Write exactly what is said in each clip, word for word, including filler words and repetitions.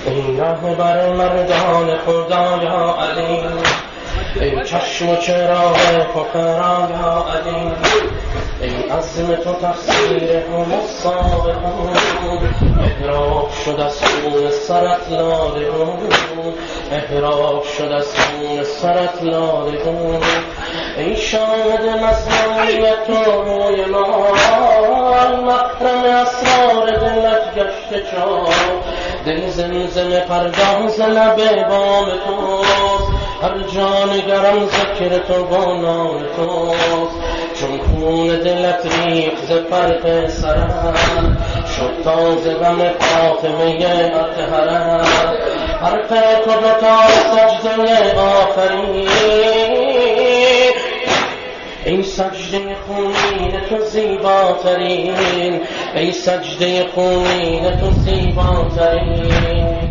ای رهبر مردان خدا یا علی، ای چشم و چراغ فقرا یا علی، ای عزم تو تفسیر هم السابقون، احراق شد از خون سرت لاله گون، احراق شد از خون سرت لاله گون. ای شاهد مظلومیت تو روی ما، محرم اسرار دلت گشته چار، دل زمزمه پرداز لب بام توست، هر جا نگرم ذکر تو با نام توست. چون خون دلت ریخت ز فرق سرت، شد تازه غم فاطمه اطهرت، حرف تو دوتا سجده آخرین، ای سجده خونین تو زیباترین، ای سجده خونین تو زیباترین.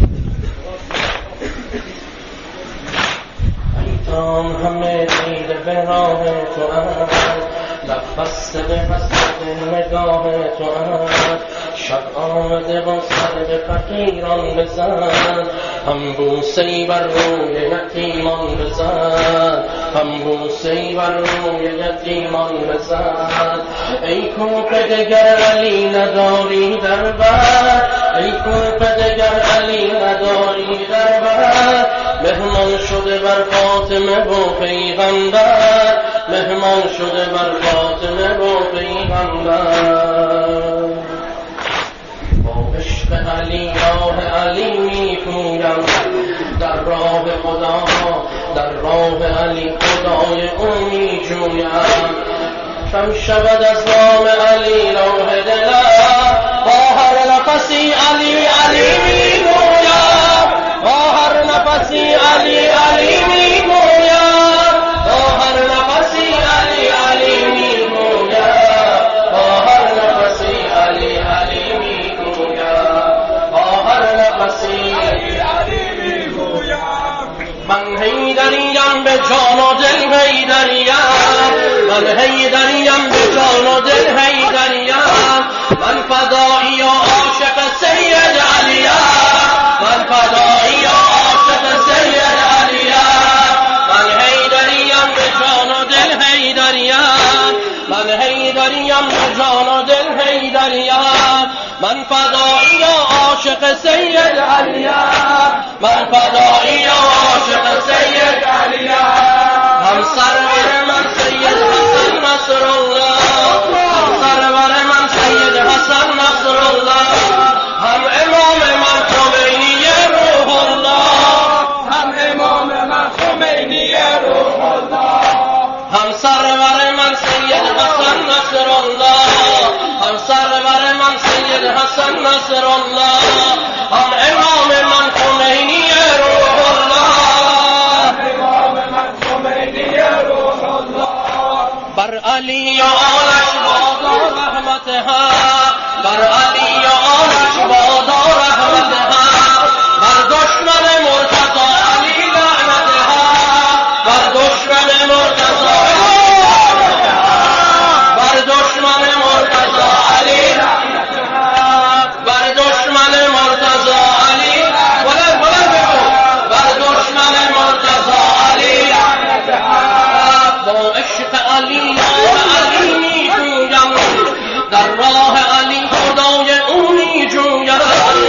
ایتام همه دیده به راه تو اند، لب بسته به حسرت نگاه تو اند، شب آمده و سر به فقیران بزن، هم بوسه‌ای بر روی یتیمان بزن، هم بوسه‌ای بر روی یتیمان بزن. ای کوپ دگر علی نداری در بر، ای کوپ دگر علی نداری در بر، مهمان شده بر فاطمه و پیغمبر، مهمان شده بر فاطمه و پیغمبر. با عشق علی راه علی می پویم، در راه خدا در راه علی خدای او می جویم. کم شود از نام علی راه دلم، با هر نفسی علی علی می گویم، با هر نفسی علی علی می گویم، با هر نفسی علی علی می گویم، با هر نفسی علی علی می گویم، با هر نفسی علی علی می گویم. من حیدریم به جان و دل حیدریم، من حیدریم به جان و دل حیدریم، من فدایی و عاشق سید علیم، من فدایی و عاشق سید علیم. من حیدریم به جان و دل حیدریم، من حیدریم به جان و دل حیدریم، من فدایی و عاشق سید علیم، من فدایی و عاشق سید علیم. هم سرور من سید حسن نصر الله، هم سرور من سید حسن نصر الله، هم امام من خمینی روح الله، هم امام من خمینی روح الله. هم سرور من سید حسن نصر الله، هم سرور من سید حسن نصر الله، هم امام من خمینی روح الله، امام من خمینی روح الله. بر علی و آلش بادا رحمت حق، بر علی و آلش بادا رحمت حق، بر دشمن مرتضی علی لعنت حق، بر دشمن مرتضی بر دشمن مرتضی علی لعنت حق، بر دشمن مرتضی علی بلند بلند بگو، بر دشمن مرتضی علی لعنت حق. با عشق علی علی می جویم، در راه علی خدای او می جویم.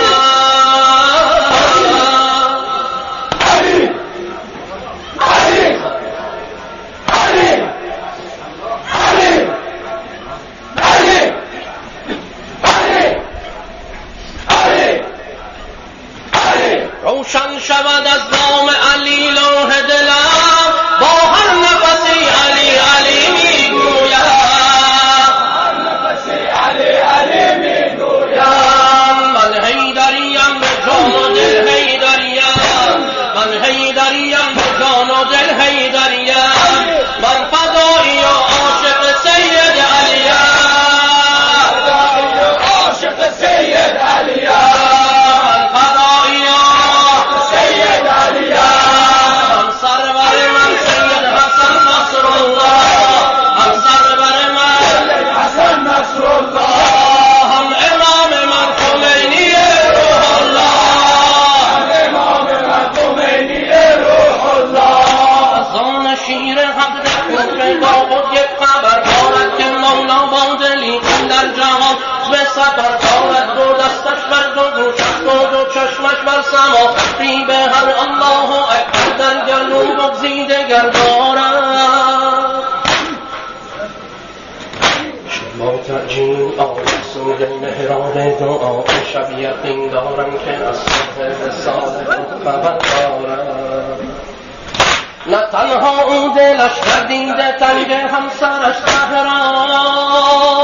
علی علی علی علی علی علی علی علی. روشن شود از نام علی لوح دلم، با هر نفسی علی علی می گویم، هر نفسی علی علی می گویم. من حیدریم به جان و دل حیدریم، من حیدریم به جان و دل حیدریم، من فدایی و عاشق سید علیم، فدایی و عاشق سید علیم، من فدایی و عاشق سید علیم، رقیب هر الله اکبر در گلو بگزیده گردارد با ترجیح آرزوی محراب دعا شب یقین دارم که از صبح رسالت خبر دارم نه تنها او دلش در دیده تنگ همسرش تهران